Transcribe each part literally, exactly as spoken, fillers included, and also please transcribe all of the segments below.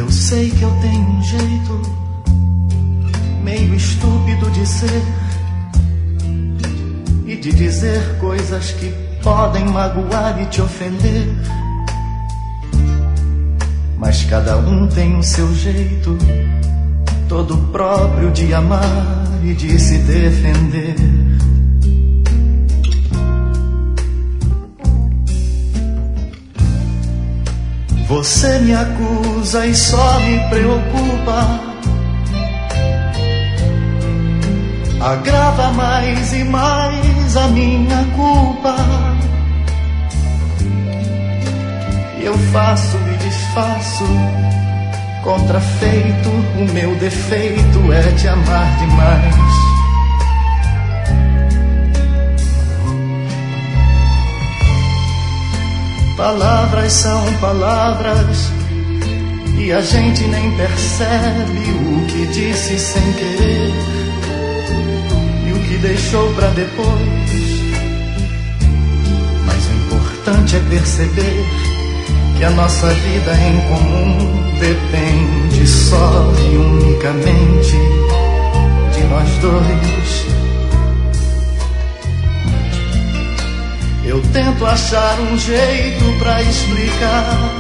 Eu sei que eu tenho um jeito meio estúpido de ser e de dizer coisas que podem magoar e te ofender. Mas cada um tem o seu jeito, todo próprio de amar e de se defender. Você me acusa e só me preocupa, agrava mais e mais a minha culpa. Eu faço e desfaço, contrafeito, o meu defeito é te amar demais. Palavras são palavras e a gente nem percebe o que disse sem querer e o que deixou pra depois. Mas o importante é perceber que a nossa vida em comum depende só e unicamente de nós dois. Eu tento achar um jeito pra explicar.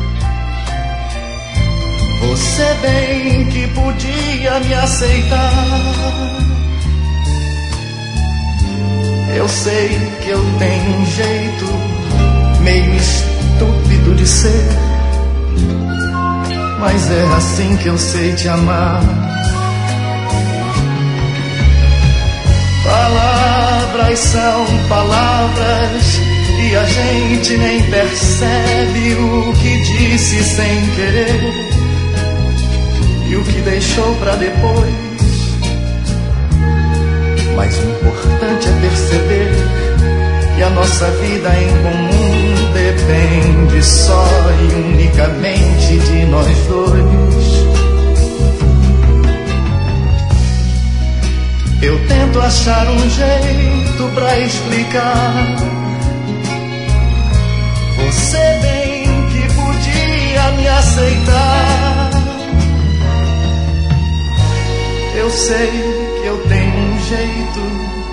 Você bem que podia me aceitar. Eu sei que eu tenho um jeito meio estúpido de ser, mas é assim que eu sei te amar. Palavras são palavras e a gente nem percebe o que disse sem querer e o que deixou pra depois. Mas o importante é perceber que a nossa vida em comum depende só e unicamente de nós dois. Eu tento achar um jeito pra explicar. Você bem que podia me aceitar. Eu sei que eu tenho um jeito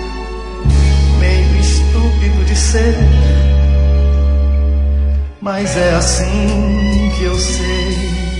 meio estúpido de ser, mas é assim que eu sei